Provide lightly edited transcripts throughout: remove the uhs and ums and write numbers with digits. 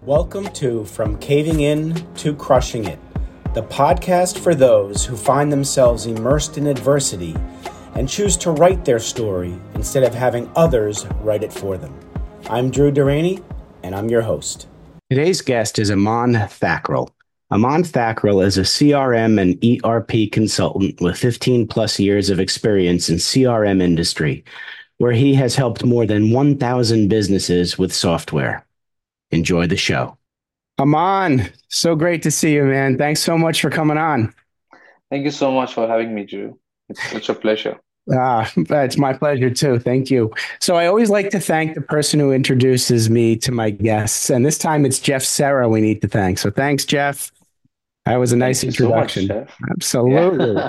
Welcome to From Caving In to Crushing It, the podcast for those who find themselves immersed in adversity and choose to write their story instead of having others write it for them. I'm Drew Durrani, and I'm your host. Today's guest is Aman Thakral. Aman Thakral is a CRM and ERP consultant with 15 plus years of experience in CRM industry, where he has helped more than 1,000 businesses with software. Enjoy the show. Aman, so great to see you, man. Thanks so much for coming on. Thank you so much for having me, Drew. It's such a pleasure. It's my pleasure too. Thank you. So I always like to thank the person who introduces me to my guests. And this time it's Jeff Serra we need to thank. So thanks, Jeff. That was a nice introduction. So much, Jeff. Absolutely. Yeah.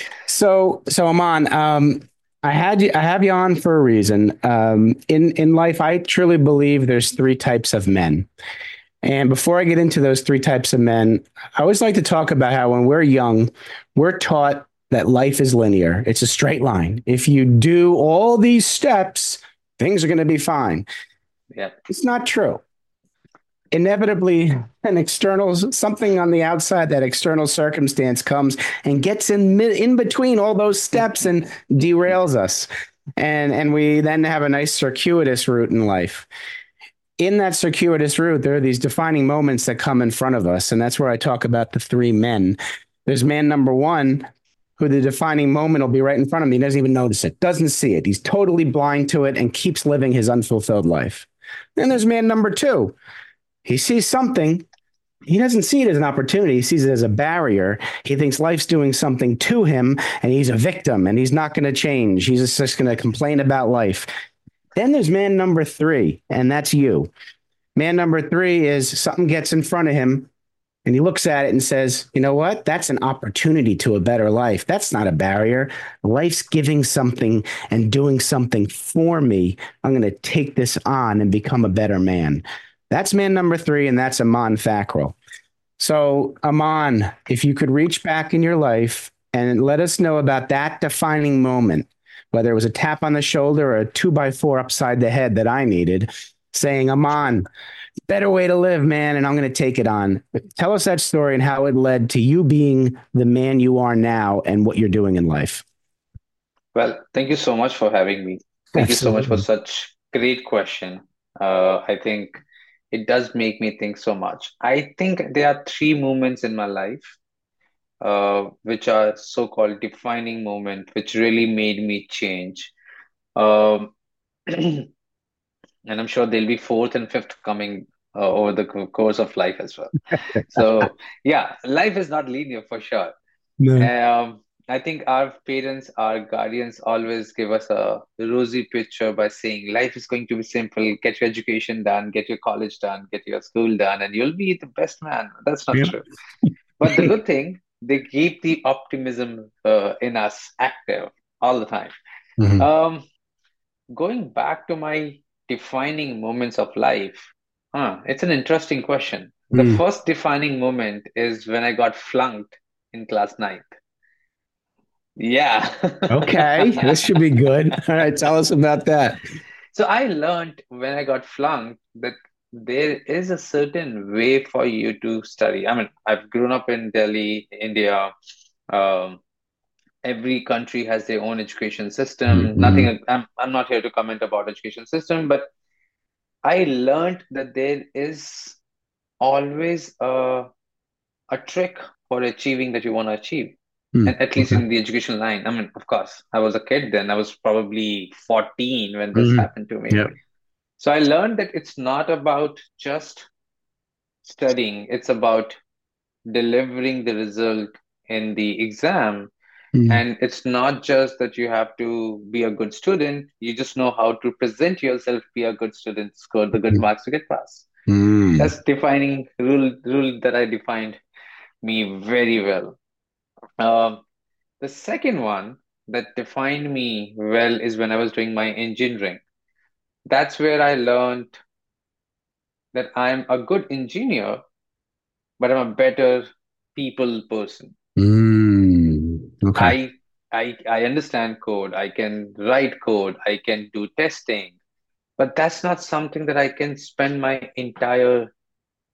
So Aman, I have you on for a reason. In life, I truly believe there's three types of men. And before I get into those three types of men, I always like to talk about how when we're young, we're taught that life is linear. It's a straight line. If you do all these steps, things are going to be fine. Yeah. It's not true. Inevitably, something on the outside, that external circumstance comes and gets in between all those steps and derails us. And we then have a nice circuitous route in life. In that circuitous route, there are these defining moments that come in front of us. And that's where I talk about the three men. There's man number one, who the defining moment will be right in front of him. He doesn't even notice it, doesn't see it. He's totally blind to it and keeps living his unfulfilled life. Then there's man number two. He sees something. He doesn't see it as an opportunity. He sees it as a barrier. He thinks life's doing something to him and he's a victim and he's not going to change. He's just going to complain about life. Then there's man number three, and that's you. Man number three is something gets in front of him and he looks at it and says, you know what? That's an opportunity to a better life. That's not a barrier. Life's giving something and doing something for me. I'm going to take this on and become a better man. That's man number three, and that's Aman Thakral. So, Aman, if you could reach back in your life and let us know about that defining moment, whether it was a tap on the shoulder or a 2x4 upside the head that I needed, saying, Aman, better way to live, man, and I'm going to take it on. Tell us that story and how it led to you being the man you are now and what you're doing in life. Well, thank you so much for having me. Thank you so much for such great question. I think it does make me think so much. I think there are three moments in my life, which are so-called defining moment, which really made me change. Um, and I'm sure there'll be fourth and fifth coming over the course of life as well. So yeah, life is not linear for sure. No. I think our parents, our guardians always give us a rosy picture by saying life is going to be simple. Get your education done, get your college done, get your school done, and you'll be the best man. That's not true. But the good thing, they keep the optimism in us active all the time. Mm-hmm. Going back to my defining moments of life, it's an interesting question. The first defining moment is when I got flunked in class 9th. Yeah. Okay, this should be good. All right, tell us about that. So I learned when I got flunked that there is a certain way for you to study. I mean, I've grown up in Delhi, India. Um, every country has their own education system. Nothing. I'm not here to comment about education system, but I learned that there is always a trick for achieving that you want to achieve. And at least in the education line. I mean, of course, I was a kid then. I was probably 14 when this happened to me. Yep. So I learned that it's not about just studying, it's about delivering the result in the exam. And it's not just that you have to be a good student, you just know how to present yourself, be a good student, score the good marks to get pass. That's defining rule that I defined me very well. The second one that defined me well is when I was doing my engineering. That's where I learned that I'm a good engineer, but I'm a better people person. Okay. I understand code, I can write code, I can do testing, but that's not something that I can spend my entire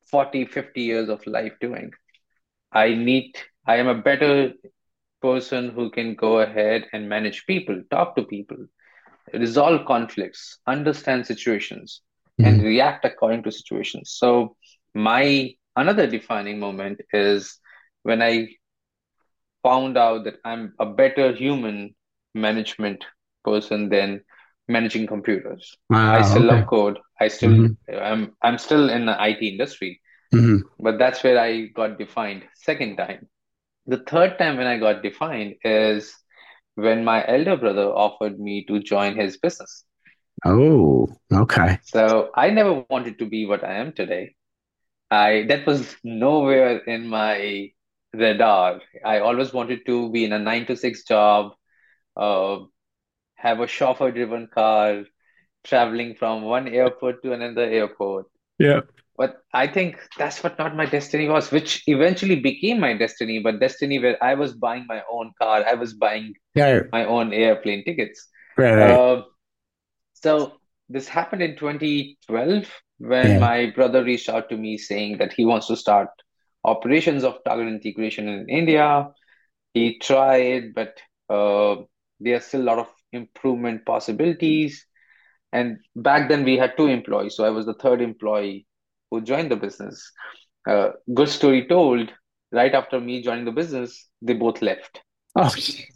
40, 50 years of life doing. I am a better person who can go ahead and manage people, talk to people, resolve conflicts, understand situations, and Mm. react according to situations. So, my another defining moment is when I found out that I'm a better human management person than managing computers. I Wow. still Okay. love code. Hmm. I'm still in the IT industry, Hmm. but that's where I got defined second time. The third time when I got defined is when my elder brother offered me to join his business. Oh, okay. So I never wanted to be what I am today. I That was nowhere in my radar. I always wanted to be in a 9 to 6 job, uh, have a chauffeur-driven car, traveling from one airport to another airport. Yeah. But I think that's what not my destiny was, which eventually became my destiny, but destiny where I was buying my own car, I was buying Yeah. my own airplane tickets. Right. Right. Uh, so this happened in 2012 when Yeah. my brother reached out to me saying that he wants to start operations of target integration in India. He tried, but there are still a lot of improvement possibilities. And back then we had two employees, so I was the third employee who joined the business. Good story told, right after me joining the business, they both left. Oh.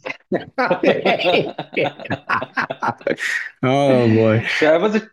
Oh boy. So I was a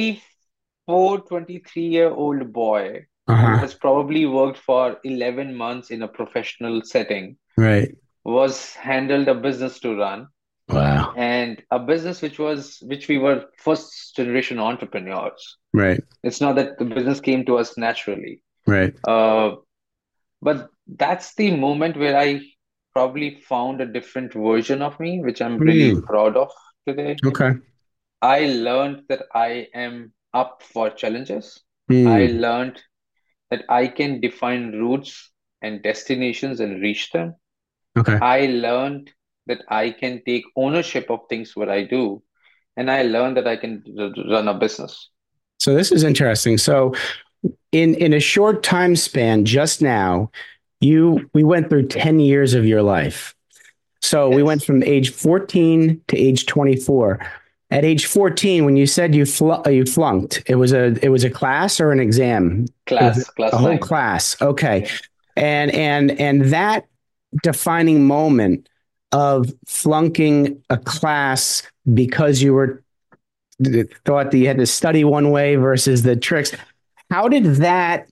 24, 23-year-old boy who Uh-huh. has probably worked for 11 months in a professional setting, Right. was handled a business to run, Wow. and a business which we were first generation entrepreneurs. Right. It's not that the business came to us naturally. Right. Uh, but that's the moment where I probably found a different version of me, which I'm really Mm. proud of today. Okay. I learned that I am up for challenges. I Mm. learned that I can define routes and destinations and reach them. Okay. I learned that I can take ownership of things what I do, and I learned that I can run a business. So this is interesting. So in a short time span, just now, we went through 10 years of your life. So we went Yes, from age 14 to age 24. At age 14, when you said you flunked, it was a class or an exam? It was a class whole nine. class. Okay. Yeah. And that defining moment of flunking a class because you were thought that you had to study one way versus the tricks. How did that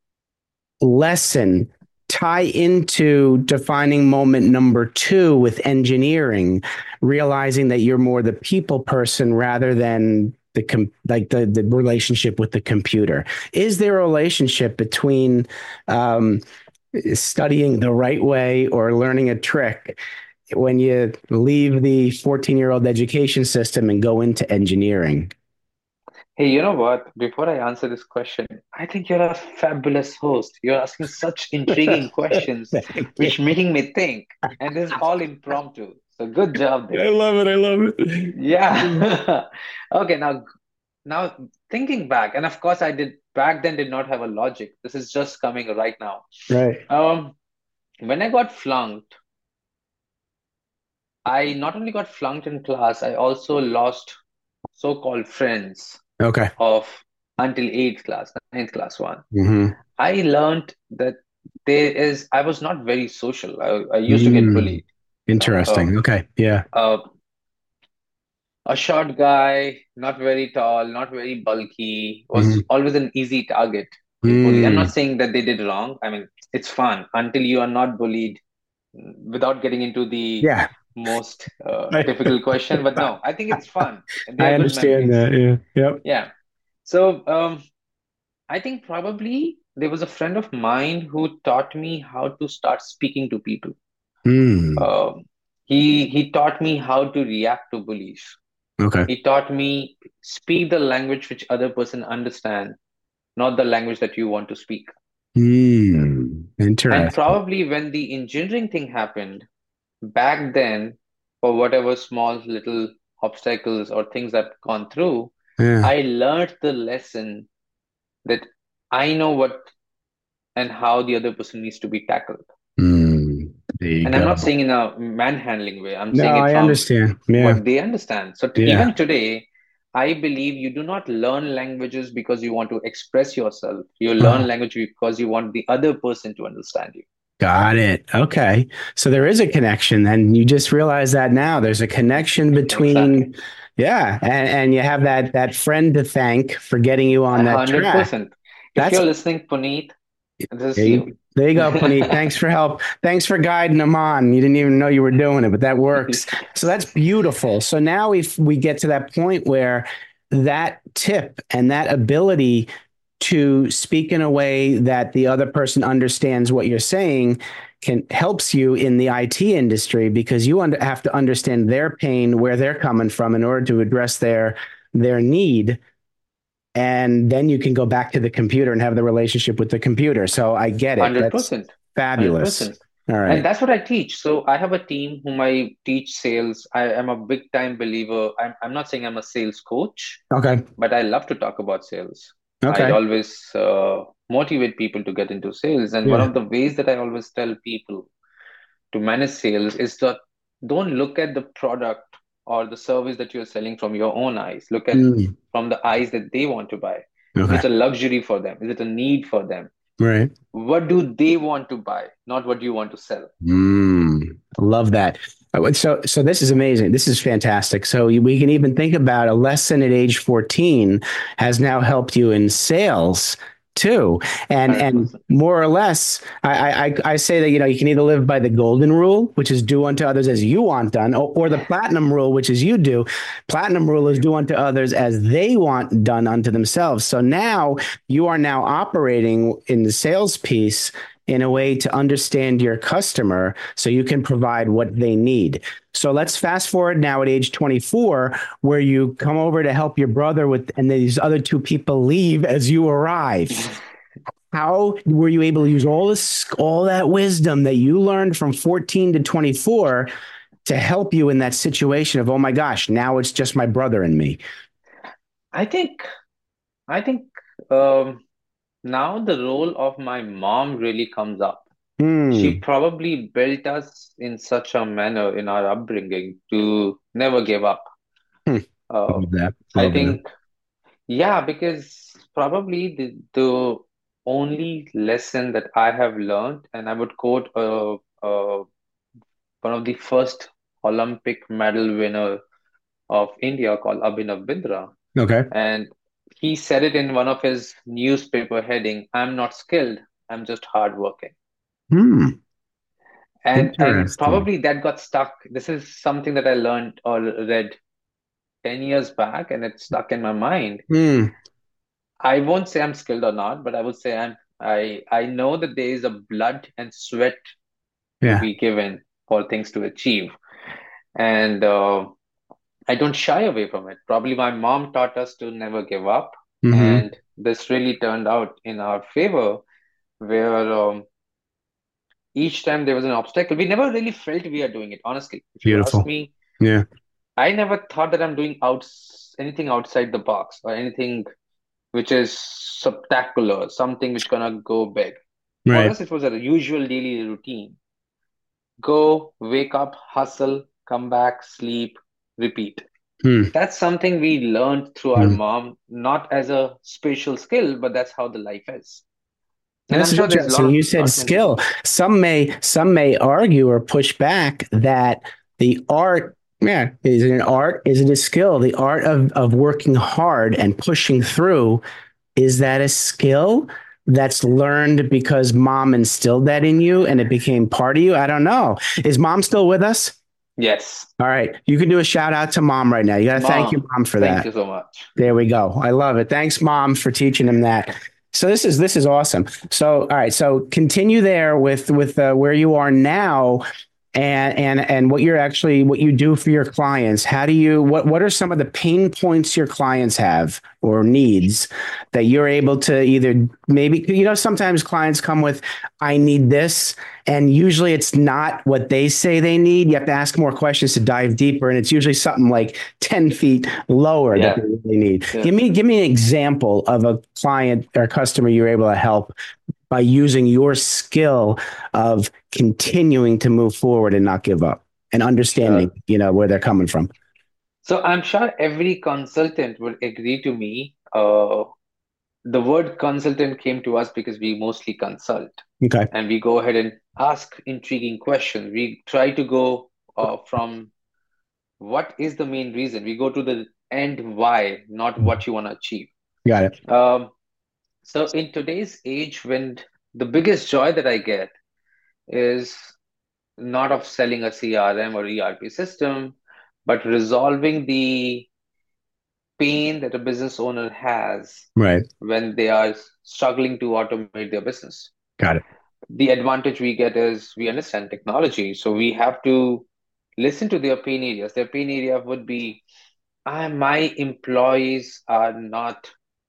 lesson tie into defining moment number two with engineering, realizing that you're more the people person rather than the relationship with the computer? Is there a relationship between um, studying the right way or learning a trick when you leave the 14-year-old education system and go into engineering? Hey, you know what? Before I answer this question, I think you're a fabulous host. You're asking such intriguing questions, Thank you. which making me think. And this is all impromptu. So good job I there. love it. I love it. Yeah. Okay, now thinking back, and of course I did back then did not have a logic. This is just coming right now. Right. Um, when I got flunked, I not only got flunked in class, I also lost so-called friends Okay. of until eighth class, ninth class one. Hmm. I learned that I was not very social. I used to get Mm. bullied. Interesting. Okay. Yeah. Uh, a short guy, not very tall, not very bulky, was Hmm. always an easy target to bully. I'm not Mm. saying that they did wrong. I mean, it's fun until you are not bullied without getting into the Yeah. most I, difficult question. But no, I think it's fun. They I are good understand memories. that. Yeah. Yep. Yeah. So, I think probably there was a friend of mine who taught me how to start speaking to people. Mm. Um, he taught me how to react to bullies. Okay. He taught me speak the language which other person understand, not the language that you want to speak. Mm. And Interesting. probably when the engineering thing happened back then, for whatever small little obstacles or things that gone through, Yeah. I learned the lesson that I know what and how the other person needs to be tackled. There you And I'm not go. saying in a manhandling way. I'm No, saying it I from understand. Yeah. what they understand. So Yeah. even today, I believe you do not learn languages because you want to express yourself. You Uh, learn language because you want the other person to understand you. got it. Okay. So there is a connection, and you just realize that now. There's a connection Exactly. between, yeah, and you have that friend to thank for getting you on that track. 100%. If That's you're listening, Puneet, this is there you. there you go, Puneet. Thanks for help. Thanks for guiding them on. You didn't even know you were doing it, but that works. So Yes. that's beautiful. So now if we get to that point where that tip and that ability to speak in a way that the other person understands what you're saying can helps you in the IT industry because you have to understand their pain, where they're coming from in order to address their need, and then you can go back to the computer and have the relationship with the computer. So I get it. That's 100%. fabulous. 100%. All And right. that's what I teach. So I have a team whom I teach sales. I am a big time believer. I'm not saying I'm a sales coach, Okay. but I love to talk about sales. I Okay. always motivate people to get into sales. And one Yeah. of the ways that I always tell people to manage sales is that don't look at the product or the service that you're selling from your own eyes. Look at Mm. from the eyes that they want to buy. Is Okay. it a luxury for them? Is it a need for them? Right. What do they want to buy, not what you want to sell? I love that. So this is amazing. This is fantastic. So we can even think about a lesson at age 14 has now helped you in sales too. And 100%. more or less, I say that you can either live by the golden rule, which is do unto others as you want done, or the platinum rule, which is you do. Platinum rule is do unto others as they want done unto themselves. So now you are now operating in the sales piece in a way to understand your customer so you can provide what they need. So let's fast forward now at age 24, where you come over to help your brother with, and these other two people leave as you arrive. How were you able to use all that wisdom that you learned from 14 to 24 to help you in that situation of, oh my gosh, now it's just my brother and me? I think, I think um, now the role of my mom really comes up. She Hmm. probably built us in such a manner in our upbringing to never give up. Hmm. Uh, Love that. I Love that. think, yeah, because probably the only lesson that I have learned, and I would quote one of the first Olympic medal winner of India called Abhinav Bindra. Okay. And he said it in one of his newspaper heading, I'm not skilled, I'm just hardworking. Hmm. And Interesting. probably that got stuck. This is something that I learned or read 10 years back and it stuck in my mind. Hmm. I won't say I'm skilled or not, but I would say I know that there is a blood and sweat to Yeah. be given for things to achieve. And I don't shy away from it. Probably my mom taught us to never give up. Mm-hmm. And this really turned out in our favor, where each time there was an obstacle, we never really felt we are doing it. Honestly, if you ask Beautiful. me, Yeah. I never thought that I'm doing anything outside the box or anything which is spectacular, something which gonna go big. For Right. us, it was a usual daily routine. Go, wake up, hustle, come back, sleep, repeat. Hmm. That's something we learned through our Hmm. mom, not as a special skill, but that's how the life is. And This I'm is sure there's interesting. You said lot many skill. people. Some may argue or push back that the art, yeah, is it an art? Is it a skill? The art of working hard and pushing through, is that a skill that's learned because mom instilled that in you and it became part of you? I don't know. Is mom still with us? Yes, All right. You can do a shout out to mom right now. You got to thank your mom, mom for thank that. you so much. There we go. I love it. Thanks, mom, for teaching him that. So this is awesome. So all right. So continue there with where you are now, and what you do for your clients. How do you what are some of the pain points your clients have or needs that you're able to either maybe sometimes clients come with I need this, and usually it's not what they say they need. You have to ask more questions to dive deeper, and it's usually something like 10 feet lower that they Yeah, really need. yeah. Give me an example of a client or customer you're able to help by using your skill of continuing to move forward and not give up and understanding, Sure. where they're coming from. So I'm sure every consultant would agree to me. The word consultant came to us because we mostly consult Okay. and we go ahead and ask intriguing questions. We try to go from what is the main reason. We go to the end why, not what you want to achieve. Got it. Um, so in today's age, when the biggest joy that I get is not of selling a CRM or ERP system, but resolving the pain that a business owner has Right. when they are struggling to automate their business. Got it. The advantage we get is we understand technology, so we have to listen to their pain areas. Their pain area would be, my employees are not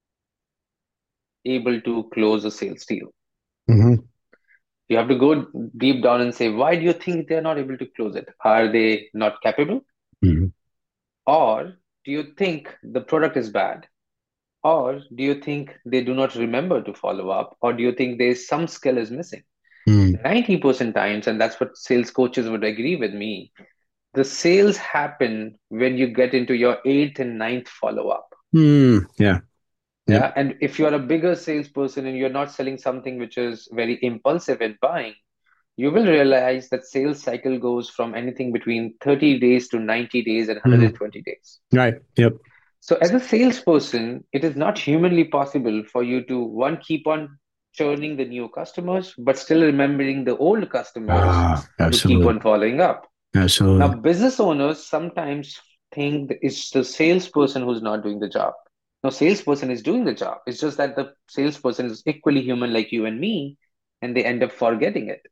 able to close a sales deal. Mm-hmm. You have to go deep down and say, why do you think they're not able to close it? Are they not capable? Mm-hmm. Or do you think the product is bad? Or do you think they do not remember to follow up? Or do you think there's some skill is missing? Mm-hmm. 90% times, and that's what sales coaches would agree with me, the sales happen when you get into your eighth and ninth follow up. Mm, yeah. Yep. Yeah. And if you are a bigger salesperson and you're not selling something which is very impulsive in buying, you will realize that sales cycle goes from anything between 30 days to 90 days and Mm, 120 days. right. Yep. So, as a salesperson, it is not humanly possible for you to, one, keep on churning the new customers, but still remembering the old customers Ah, to keep absolutely. on following up. Now, Absolutely. business owners sometimes think that it's the salesperson who's not doing the job. No, salesperson is doing the job. It's just that the salesperson is equally human like you and me, and they end up forgetting it.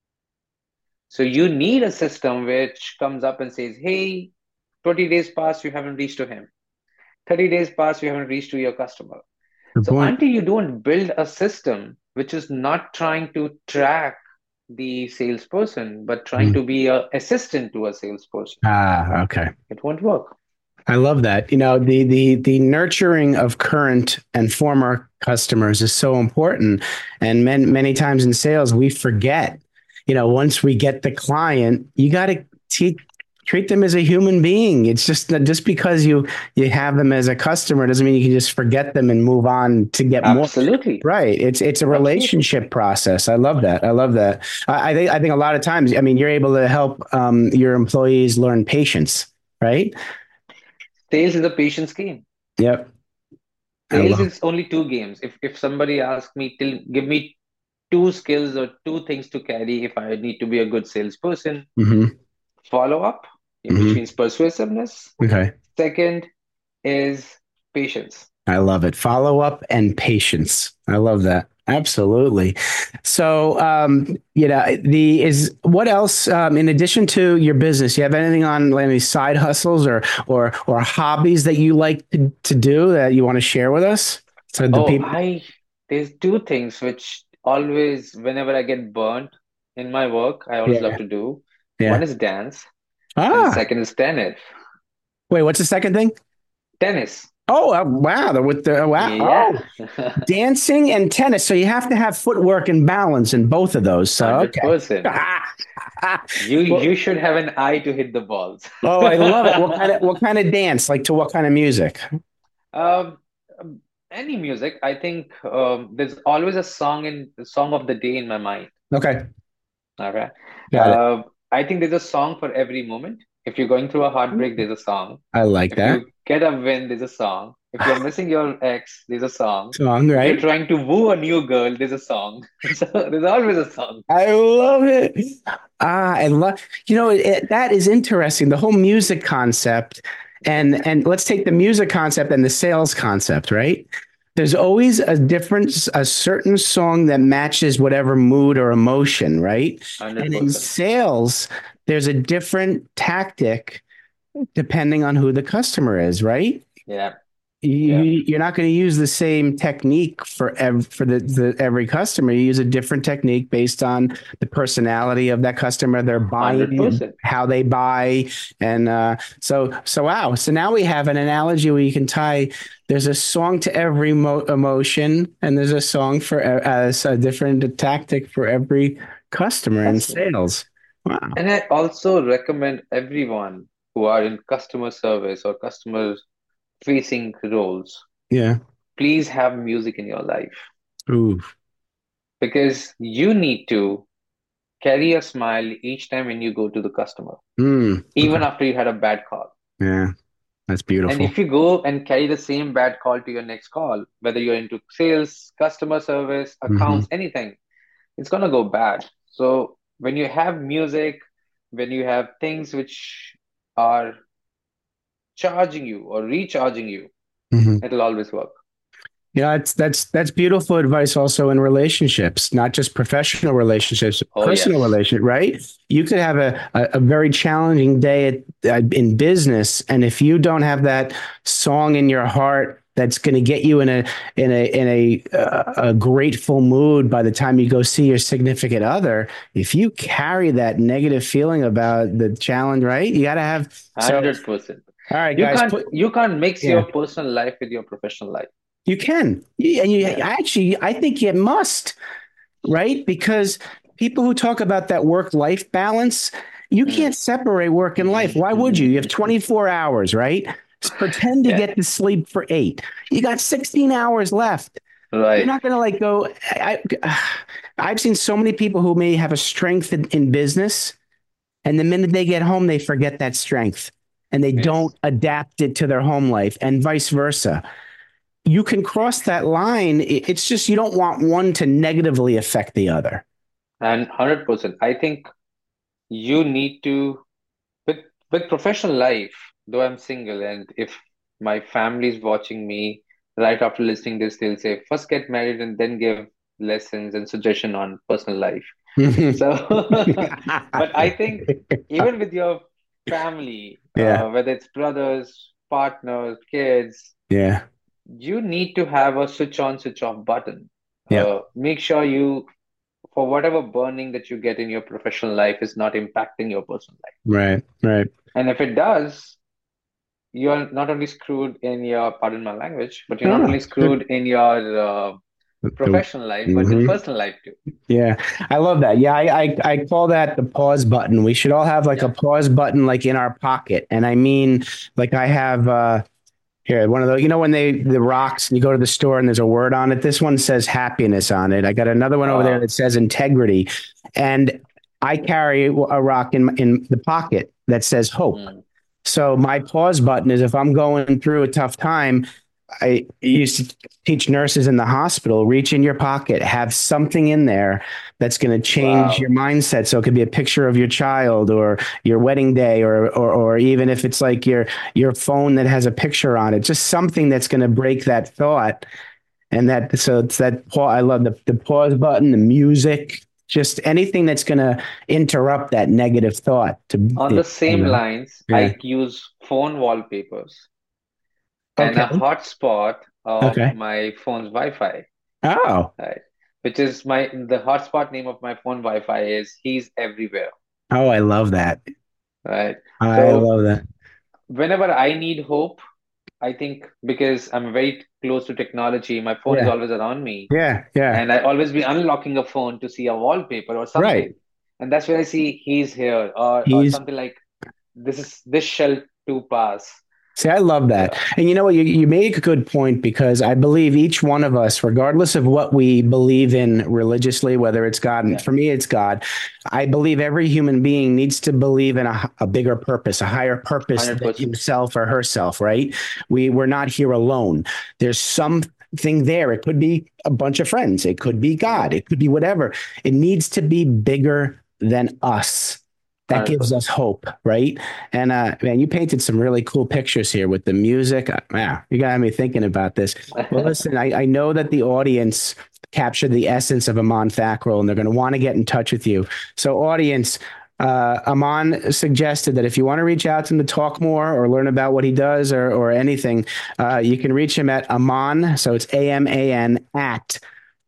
So you need a system which comes up and says, hey, 20 days passed, you haven't reached to him. 30 days passed, you haven't reached to your customer. Good So point. until you don't build a system which is not trying to track the salesperson, but trying Mm. to be an assistant to a salesperson, Ah, okay. it won't work. I love that. The nurturing of current and former customers is so important. And many times in sales, we forget, once we get the client, you got to treat them as a human being. It's just because you have them as a customer doesn't mean you can just forget them and move on to get more. Absolutely. Right. It's a Absolutely. relationship process. I love that. I love that. I think a lot of times, I mean, you're able to help your employees learn patience, right? Sales is a patience game. Yep. I Sales love. is only two games. If somebody asks me, give me two skills or two things to carry if I need to be a good salesperson, Mm-hmm. follow up, which Mm-hmm. means persuasiveness. Okay. Second is patience. I love it. Follow up and patience. I love that. Absolutely. So, the is what else in addition to your business? You have anything on like, any side hustles or hobbies that you like to do that you want to share with us? So the Oh, people. there's two things which always, whenever I get burnt in my work, I always love Yeah. to do. One Yeah. is dance, and the Ah. second is tennis. Wait. What's the second thing? Tennis. Oh, wow. With the wow. Yeah. Oh, dancing and tennis. So you have to have footwork and balance in both of those. So okay. 100%. You Well, should have an eye to hit the balls. oh, I love it. What kind of dance? Like to what kind of music? Um, any music, I think there's always a song of the day in my mind. Okay, All right. got it. I think there's a song for every moment. If you're going through a heartbreak, there's a song. I like If that you get a win, there's a song. If you're missing your ex, there's a song. song, If you're right? trying to woo a new girl, there's a song. So there's always a song. I love it. I love. That is interesting. The whole music concept, and let's take the music concept and the sales concept, right? There's always a certain song that matches whatever mood or emotion, right? And in 100%. sales, there's a different tactic depending on who the customer is, right? Yeah. Yeah, You're not going to use the same technique for every customer. You use a different technique based on the personality of that customer, their buying, 100%. how they buy, and so wow. So now we have an analogy where you can tie. There's a song to every emotion, and there's a song for a different tactic for every customer in Customer. sales. Wow. And I also recommend everyone who are in customer service or customer facing roles, Yeah. please have music in your life Ooh. because you need to carry a smile each time when you go to the customer, Okay. even after you had a bad call. Yeah. That's And beautiful. if you go and carry the same bad call to your next call, whether you're into sales, customer service, Hmm. accounts, anything, it's gonna go bad. So when you have music, when you have things which are charging you or recharging you, Hmm. it'll always work. Yeah, that's beautiful advice also in relationships, not just professional relationships, Oh, personal yes. relation, right? You could have a very challenging day in business, and if you don't have that song in your heart that's going to get you in a grateful mood by the time you go see your significant other, if you carry that negative feeling about the challenge, right? You got to have so. 100%. All right, You guys, can't put you can't mix yeah. your personal life with your professional life. You can. And you Yeah. actually, I think you must, right? Because people who talk about that work-life balance, you Mm. can't separate work and life. Why would you? You have 24 hours, right? Pretend to Yeah. get to sleep for 8. You got 16 hours left. You're Right. not going to like go. I've seen so many people who may have a strength in business, and the minute they get home, they forget that strength and they Yes. don't adapt it to their home life and vice versa. You can cross that line. It's just you don't want one to negatively affect the other. And 100%. I think you need to with with professional life, though I'm single and if my family is watching me right after listening this, they'll say, first get married and then give lessons and suggestion on personal life. So, but I think even with your family, Yeah, whether it's brothers, partners, kids, yeah, you need to have a switch on, switch off button. yep, Make sure you, for whatever burning that you get in your professional life, is not impacting your personal life. right, right. And if it does, you're not only screwed in your, pardon my language, but you're No, not no, only it's good. screwed in your professional life, but in Mhm. personal life too. Yeah, I love that. Yeah, I call that the pause button. We should all have like a Yeah. pause button like in our pocket. And I mean, like I have here, one of those, when the rocks, you go to the store and there's a word on it. This one says happiness on it. I got another one over there Uh, that says integrity. And I carry a rock in the pocket that says hope. mm, So my pause button is if I'm going through a tough time, I used to teach nurses in the hospital, reach in your pocket, have something in there that's going to change your wow. mindset. So it could be a picture of your child or your wedding day, or even if it's like your phone that has a picture on it, just something that's going to break that thought. And that, so it's that pause. I love the pause button, the music, just anything that's going to interrupt that negative thought On you the same know, lines, yeah. I use phone wallpapers and a Okay. hotspot of Okay. my phone's Wi-Fi, Oh, right? Which is the hotspot name of my phone Wi-Fi is He's Everywhere, oh, I love that. right? I So love that. whenever I need hope, I think because I'm very close to technology, my phone is Yeah. always around me, Yeah. Yeah. and I always be unlocking a phone to see a wallpaper or something, Right. and that's where I see he's here or He's something like this shall too pass. See, I love that. So And you know what? You make a good point because I believe each one of us, regardless of what we believe in religiously, whether it's God, and yeah, for me, it's God, I believe every human being needs to believe in a bigger purpose, a higher purpose than 100%. himself or herself, right? We're not here alone. There's something there. It could be a bunch of friends. It could be God. Yeah, It could be whatever. It needs to be bigger than us. That gives 100%. us hope, right? And man, you painted some really cool pictures here with the music. Yeah, you got me thinking about this. Well, listen, I know that the audience captured the essence of Amon Thackrell, and they're going to want to get in touch with you. So, audience, Aman suggested that if you want to reach out to him to talk more or learn about what he does or anything, you can reach him at Aman. So it's AMAN at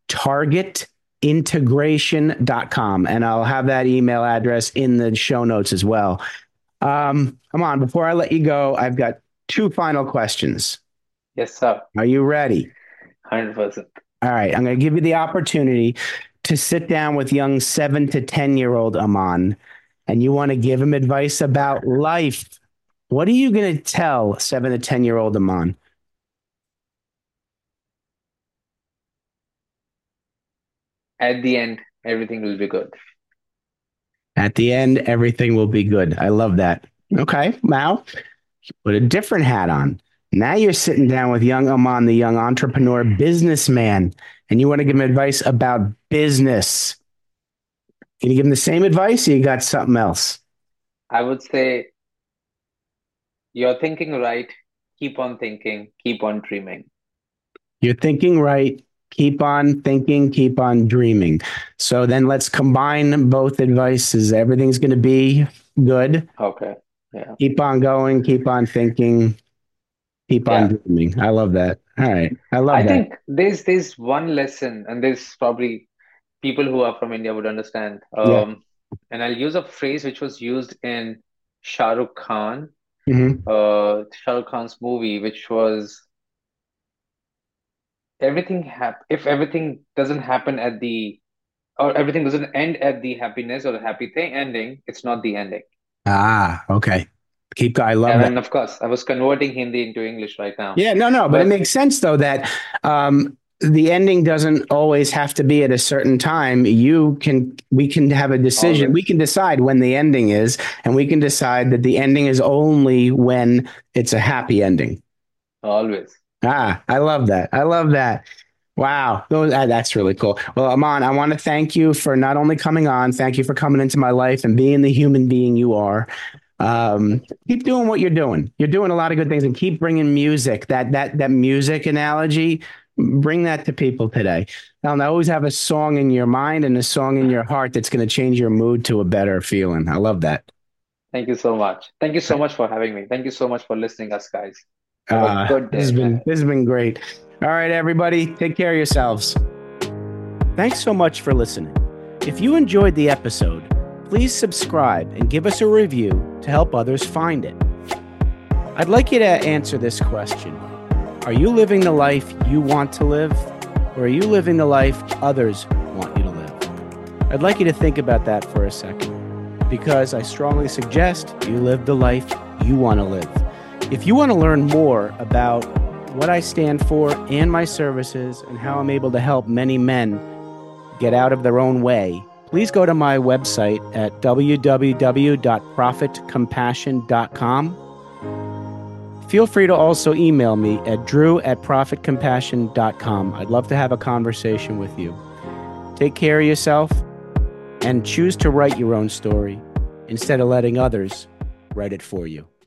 targetintegration.com. And I'll have that email address in the show notes as well. Aman, before I let you go, I've got two final questions. Yes, sir. Are you ready? 100%. All right. I'm going to give you the opportunity to sit down with young 7 to 10-year-old Aman, and you want to give him advice about life. What are you going to tell 7 to 10-year-old Aman? At the end, everything will be good. At the end, everything will be good. I love that. Okay. Now, put a different hat on. Now you're sitting down with young Aman, the young entrepreneur businessman, and you want to give him advice about business. Can you give him the same advice or you got something else? I would say you're thinking right. Keep on thinking. Keep on dreaming. You're thinking right. Keep on thinking. Keep on dreaming. So then let's combine both advices. Everything's going to be good. Okay. Yeah. Keep on going. Keep on thinking. Keep on dreaming. I love that. All right. I love that. think there's one lesson, and there's probably people who are from India would understand. Yeah. And I'll use a phrase which was used in Shah Rukh Khan, Mhm. Shah Rukh Khan's movie, which was if everything doesn't happen at the or everything doesn't end at the happiness or the happy thing ending, it's not the ending. Ah, okay. I love And that. then, of course, I was converting Hindi into English right now. Yeah, no, but it But makes sense though that the ending doesn't always have to be at a certain time. We can have a decision. We always, can decide when the ending is, and we can decide that the ending is only when it's a happy ending. always. Ah, I love that. I love that. Wow, that's really cool. Well, Aman, I want to thank you for not only coming on, thank you for coming into my life and being the human being you are. Keep doing what you're doing. You're doing a lot of good things, and keep bringing music. That music analogy, bring that to people today. Now, always have a song in your mind and a song in your heart that's going to change your mood to a better feeling. I love that. Thank you so much. Thank you so much for having me. Thank you so much for listening, us guys. Have a good day ahead. This has been great. All right, everybody, take care of yourselves. Thanks so much for listening. If you enjoyed the episode, please subscribe and give us a review to help others find it. I'd like you to answer this question. Are you living the life you want to live, or are you living the life others want you to live? I'd like you to think about that for a second, because I strongly suggest you live the life you want to live. If you want to learn more about what I stand for and my services and how I'm able to help many men get out of their own way, please go to my website at www.profitcompassion.com. Feel free to also email me at drew@profitcompassion.com. I'd love to have a conversation with you. Take care of yourself and choose to write your own story instead of letting others write it for you.